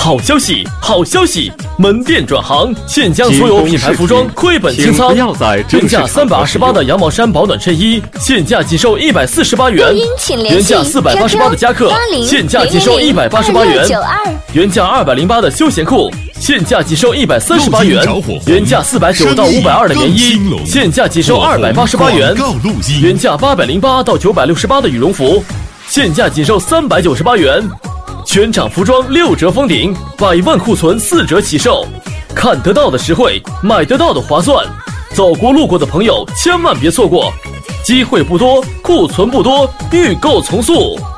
好消息，好消息！门店转行，现将所有品牌服装亏本清仓，原价328的羊毛衫保暖衬衣，现价仅售148元；原价488的夹克，现价仅售188元；原价208的休闲裤，现价仅售138元；原价490到520的棉衣，现价仅售288元；原价808到968的羽绒服，现价仅售398元。全场服装6折封顶，100万库存4折起售，看得到的实惠，买得到的划算，走过路过的朋友千万别错过，机会不多，库存不多，预购从速。